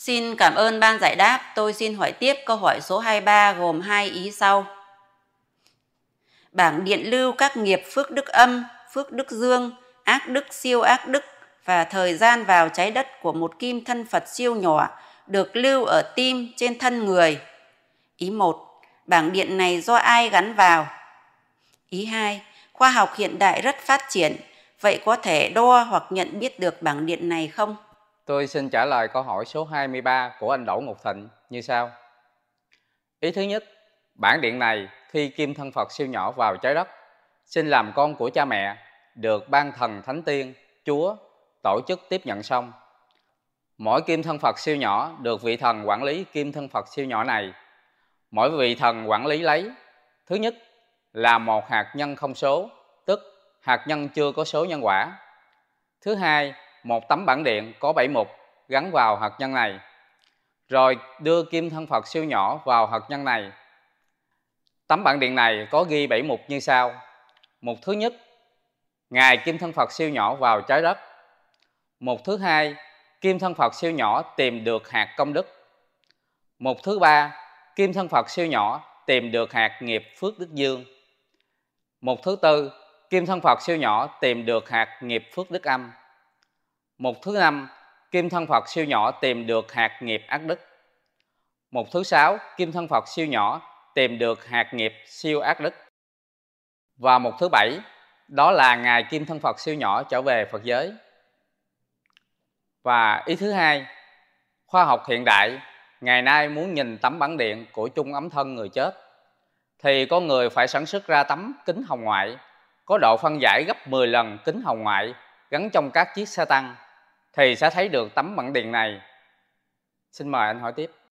Xin cảm ơn ban giải đáp. Tôi xin hỏi tiếp câu hỏi số 23 gồm 2 ý sau. Bảng điện lưu các nghiệp phước đức âm, phước đức dương, ác đức siêu ác đức và thời gian vào trái đất của một kim thân Phật siêu nhỏ được lưu ở tim trên thân người. Ý 1. Bảng điện này do ai gắn vào? Ý 2. Khoa học hiện đại rất phát triển, vậy có thể đo hoặc nhận biết được bảng điện này không? Tôi xin trả lời câu hỏi số 23 của anh Đỗ Ngọc Thịnh như sau. Ý thứ nhất, bảng điện này khi kim thân Phật siêu nhỏ vào trái đất, sinh làm con của cha mẹ, được ban thần thánh tiên, chúa tổ chức tiếp nhận xong. Mỗi kim thân Phật siêu nhỏ được vị thần quản lý kim thân Phật siêu nhỏ này. Mỗi vị thần quản lý lấy, thứ nhất là một hạt nhân không số, tức hạt nhân chưa có số nhân quả. Thứ hai, một tấm bảng điện có 7 mục gắn vào hạt nhân này, rồi đưa kim thân Phật siêu nhỏ vào hạt nhân này. Tấm bảng điện này có ghi 7 mục như sau. Mục thứ nhất, ngày kim thân Phật siêu nhỏ vào trái đất. Mục thứ hai, kim thân Phật siêu nhỏ tìm được hạt công đức. Mục thứ ba, kim thân Phật siêu nhỏ tìm được hạt nghiệp phước đức dương. Mục thứ tư, kim thân Phật siêu nhỏ tìm được hạt nghiệp phước đức âm. Mục thứ năm, kim thân Phật siêu nhỏ tìm được hạt nghiệp ác đức. Mục thứ sáu, kim thân Phật siêu nhỏ tìm được hạt nghiệp siêu ác đức. Và mục thứ bảy, đó là ngày kim thân Phật siêu nhỏ trở về Phật giới. Và ý thứ hai, khoa học hiện đại ngày nay muốn nhìn tấm bảng điện của chung ấm thân người chết, thì con người phải sản xuất ra tấm kính hồng ngoại có độ phân giải gấp 10 lần kính hồng ngoại gắn trong các chiếc xe tăng, thì sẽ thấy được tấm bảng điện này. Xin mời anh hỏi tiếp.